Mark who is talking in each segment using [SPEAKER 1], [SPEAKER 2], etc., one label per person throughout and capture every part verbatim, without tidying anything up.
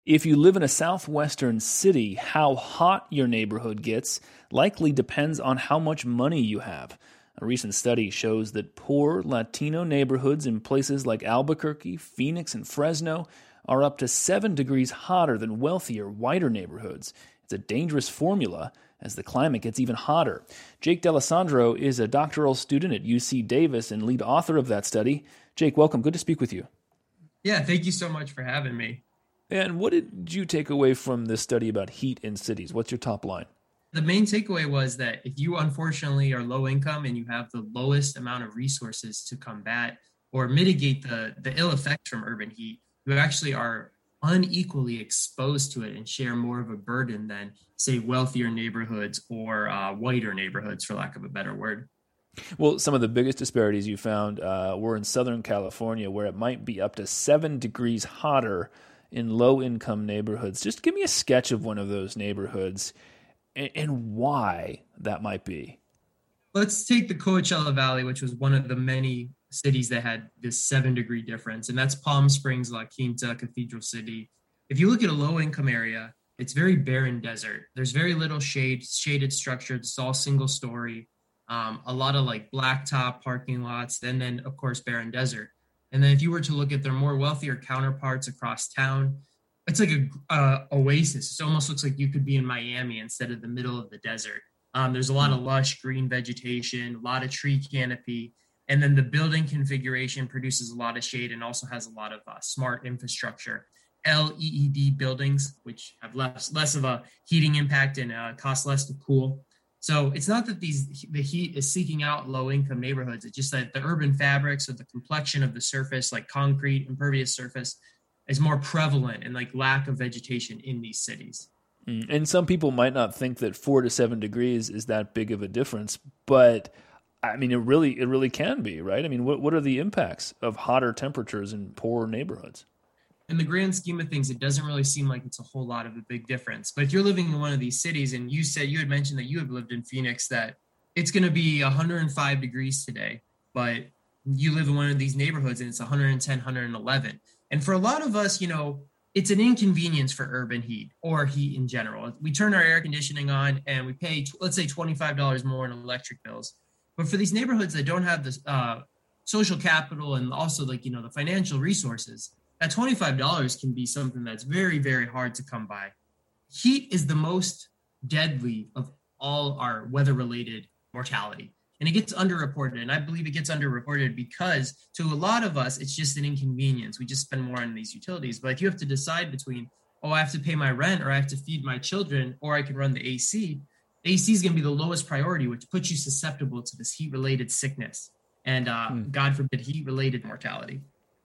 [SPEAKER 1] If you live in a southwestern city, how hot your neighborhood gets likely depends on how much money you have. A recent study shows that poor Latino neighborhoods in places like Albuquerque, Phoenix, and Fresno are up to seven degrees hotter than wealthier, whiter neighborhoods. It's a dangerous formula as the climate gets even hotter. Jake D'Alessandro is a doctoral student at U C Davis and lead author of that study. Jake, welcome. Good to speak with you.
[SPEAKER 2] Yeah, thank you so much for having me.
[SPEAKER 1] And what did you take away from this study about heat in cities? What's your top line?
[SPEAKER 2] The main takeaway was that if you unfortunately are low income and you have the lowest amount of resources to combat or mitigate the, the ill effects from urban heat, you actually are unequally exposed to it and share more of a burden than, say, wealthier neighborhoods or uh, whiter neighborhoods, for lack of a better word.
[SPEAKER 1] Well, some of the biggest disparities you found uh, were in Southern California, where it might be up to seven degrees hotter in low-income neighborhoods. Just give me a sketch of one of those neighborhoods and, and why that might be.
[SPEAKER 2] Let's take the Coachella Valley, which was one of the many cities that had this seven-degree difference, and that's Palm Springs, La Quinta, Cathedral City. If you look at a low-income area, it's very barren desert. There's very little shade, shaded structure. It's all single-story, um, a lot of like blacktop parking lots, and then, of course, barren desert. And then if you were to look at their more wealthier counterparts across town, it's like a uh, oasis. It almost looks like you could be in Miami instead of the middle of the desert. Um, there's a lot of lush green vegetation, a lot of tree canopy, and then the building configuration produces a lot of shade and also has a lot of uh, smart infrastructure. L E E D buildings, which have less, less of a heating impact and uh, cost less to cool. So it's not that these the heat is seeking out low-income neighborhoods. It's just that the urban fabrics or the complexion of the surface, like concrete, impervious surface, is more prevalent and like lack of vegetation in these cities.
[SPEAKER 1] Mm. And some people might not think that four to seven degrees is that big of a difference, but I mean, it really it really can be, right? I mean, what what are the impacts of hotter temperatures in poorer neighborhoods?
[SPEAKER 2] In the grand scheme of things, it doesn't really seem like it's a whole lot of a big difference. But if you're living in one of these cities, and you said you had mentioned that you have lived in Phoenix, that it's going to be one hundred five degrees today, but you live in one of these neighborhoods and it's one hundred ten, one hundred eleven. And for a lot of us, you know, it's an inconvenience for urban heat or heat in general. We turn our air conditioning on and we pay, let's say, twenty-five dollars more in electric bills. But for these neighborhoods that don't have the uh, social capital and also like, you know, the financial resources, that twenty-five dollars can be something that's very, very hard to come by. Heat is the most deadly of all our weather-related mortality, and it gets underreported. And I believe it gets underreported because to a lot of us, it's just an inconvenience. We just spend more on these utilities. But if you have to decide between, oh, I have to pay my rent or I have to feed my children or I can run the A C, A C is going to be the lowest priority, which puts you susceptible to this heat-related sickness and, uh, hmm. God forbid, heat-related mortality.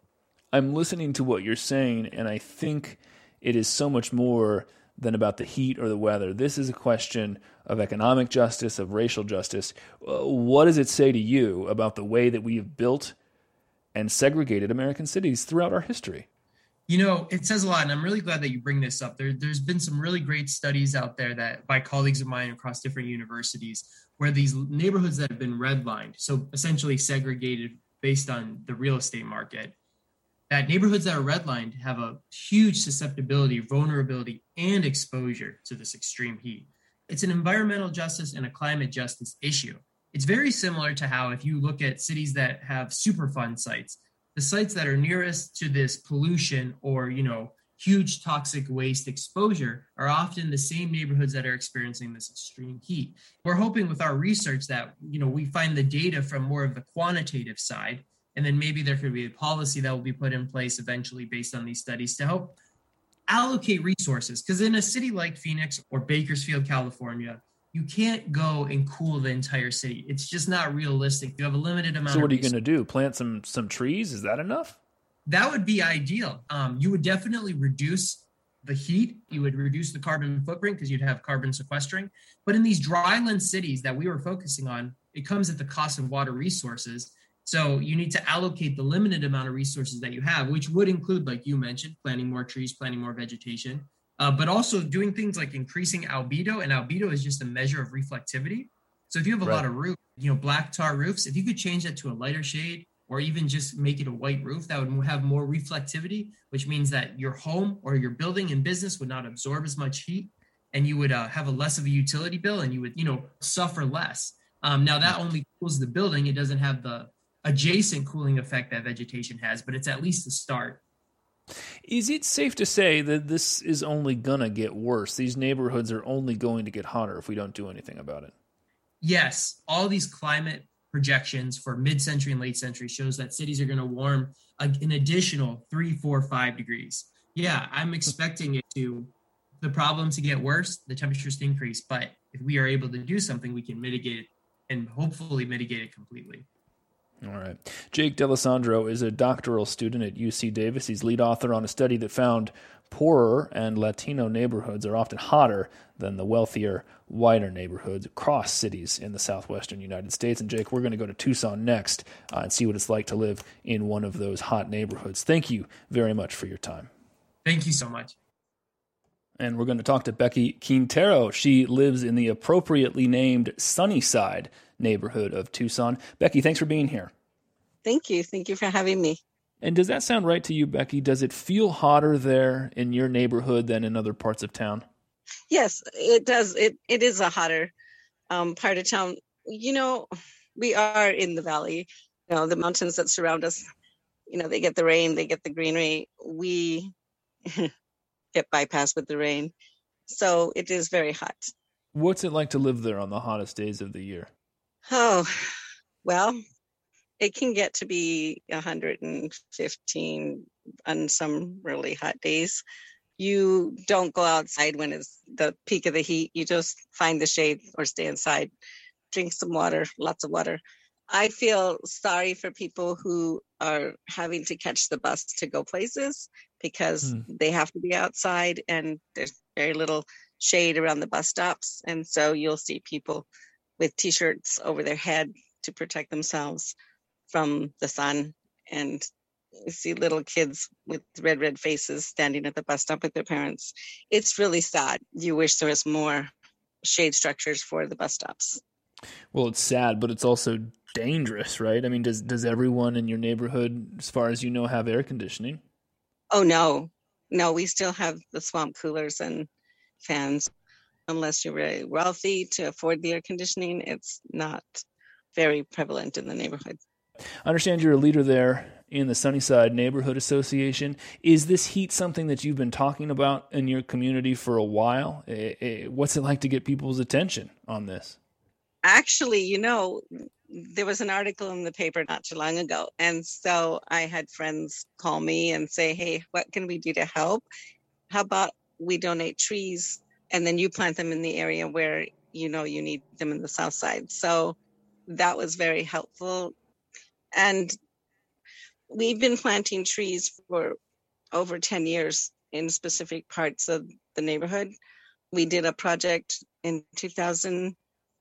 [SPEAKER 1] I'm listening to what you're saying, and I think it is so much more than about the heat or the weather. This is a question of economic justice, of racial justice. Uh, what does it say to you about the way that we have built and segregated American cities throughout our history?
[SPEAKER 2] You know, it says a lot, and I'm really glad that you bring this up. There, there's been some really great studies out there that by colleagues of mine across different universities where these neighborhoods that have been redlined, so essentially segregated based on the real estate market, that neighborhoods that are redlined have a huge susceptibility, vulnerability, and exposure to this extreme heat. It's an environmental justice and a climate justice issue. It's very similar to how if you look at cities that have Superfund sites, the sites that are nearest to this pollution or, you know, huge toxic waste exposure are often the same neighborhoods that are experiencing this extreme heat. We're hoping with our research that, you know, we find the data from more of the quantitative side. And then maybe there could be a policy that will be put in place eventually based on these studies to help allocate resources. Because in a city like Phoenix or Bakersfield, California, you can't go and cool the entire city. It's just not realistic. You have a limited amount of
[SPEAKER 1] So what are you
[SPEAKER 2] resources.
[SPEAKER 1] going to do? Plant some some trees? Is that enough?
[SPEAKER 2] That would be ideal. Um, you would definitely reduce the heat. You would reduce the carbon footprint because you'd have carbon sequestering. But in these dryland cities that we were focusing on, it comes at the cost of water resources. So you need to allocate the limited amount of resources that you have, which would include, like you mentioned, planting more trees, planting more vegetation, uh, but also doing things like increasing albedo. And albedo is just a measure of reflectivity. So if you have a
[SPEAKER 1] Right.
[SPEAKER 2] lot of roof, you know, black tar roofs, if you could change that to a lighter shade, or even just make it a white roof that would have more reflectivity, which means that your home or your building and business would not absorb as much heat, and you would uh, have a less of a utility bill, and you would, you know, suffer less. Um, now that only cools the building. It doesn't have the adjacent cooling effect that vegetation has, but it's at least a start.
[SPEAKER 1] Is it safe to say that this is only going to get worse? These neighborhoods are only going to get hotter if we don't do anything about it.
[SPEAKER 2] Yes, all these climate projections for mid-century and late century shows that cities are going to warm an additional three, four, five degrees. Yeah, I'm expecting it to, the problem to get worse, the temperatures to increase. But if we are able to do something, we can mitigate it and hopefully mitigate it completely.
[SPEAKER 1] All right. Jake D'Alessandro is a doctoral student at U C Davis. He's lead author on a study that found poorer and Latino neighborhoods are often hotter than the wealthier, whiter neighborhoods across cities in the southwestern United States. And Jake, we're going to go to Tucson next uh, and see what it's like to live in one of those hot neighborhoods. Thank you very much for your time.
[SPEAKER 2] Thank you so much.
[SPEAKER 1] And we're going to talk to Becky Quintero. She lives in the appropriately named Sunnyside neighborhood of Tucson. Becky, thanks for being here.
[SPEAKER 3] Thank you. Thank you for having me.
[SPEAKER 1] And does that sound right to you, Becky? Does it feel hotter there in your neighborhood than in other parts of town?
[SPEAKER 3] Yes, it does. It It is a hotter um, part of town. You know, we are in the valley. You know, the mountains that surround us, you know, they get the rain, they get the greenery. We get bypassed with the rain. So it is very hot.
[SPEAKER 1] What's it like to live there on the hottest days of the year?
[SPEAKER 3] Oh, well, it can get to be one hundred fifteen on some really hot days. You don't go outside when it's the peak of the heat. You just find the shade or stay inside, drink some water, lots of water. I feel sorry for people who are having to catch the bus to go places because hmm. they have to be outside and there's very little shade around the bus stops. And so you'll see people with t-shirts over their head to protect themselves from the sun. And you see little kids with red, red faces standing at the bus stop with their parents. It's really sad. You wish there was more shade structures for the bus stops.
[SPEAKER 1] Well, it's sad, but it's also dangerous, right? I mean, does does everyone in your neighborhood, as far as you know, have air conditioning?
[SPEAKER 3] Oh, no. No, we still have the swamp coolers and fans. Unless you're very wealthy to afford the air conditioning, it's not very prevalent in the neighborhood.
[SPEAKER 1] I understand you're a leader there in the Sunnyside Neighborhood Association. Is this heat something that you've been talking about in your community for a while? What's it like to get people's attention on this?
[SPEAKER 3] Actually, you know, there was an article in the paper not too long ago. And so I had friends call me and say, hey, what can we do to help? How about we donate trees and then you plant them in the area where you know you need them in the south side. So that was very helpful. And we've been planting trees for over ten years in specific parts of the neighborhood. We did a project in two thousand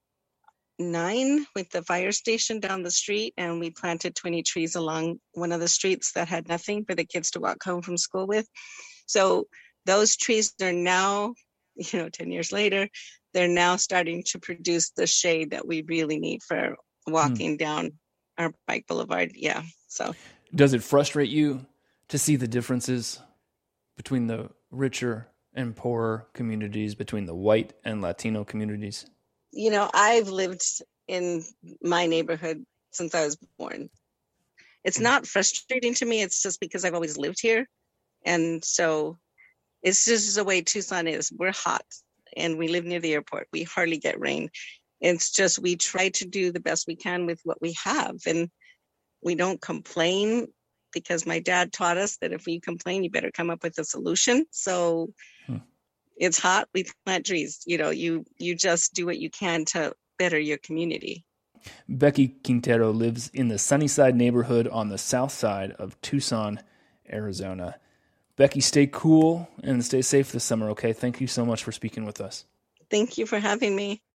[SPEAKER 3] nine with the fire station down the street, and we planted twenty trees along one of the streets that had nothing for the kids to walk home from school with. So those trees are now, you know, ten years later, they're now starting to produce the shade that we really need for walking hmm. down our bike boulevard. Yeah. So
[SPEAKER 1] does it frustrate you to see the differences between the richer and poorer communities, between the white and Latino communities?
[SPEAKER 3] You know, I've lived in my neighborhood since I was born. It's not frustrating to me. It's just because I've always lived here. And so it's just the way Tucson is. We're hot and we live near the airport. We hardly get rain. It's just we try to do the best we can with what we have. And we don't complain because my dad taught us that if we complain, you better come up with a solution. So hmm. It's hot, we plant trees. You know, you you just do what you can to better your community.
[SPEAKER 1] Becky Quintero lives in the Sunnyside neighborhood on the south side of Tucson, Arizona. Becky, stay cool and stay safe this summer, okay? Thank you so much for speaking with us.
[SPEAKER 3] Thank you for having me.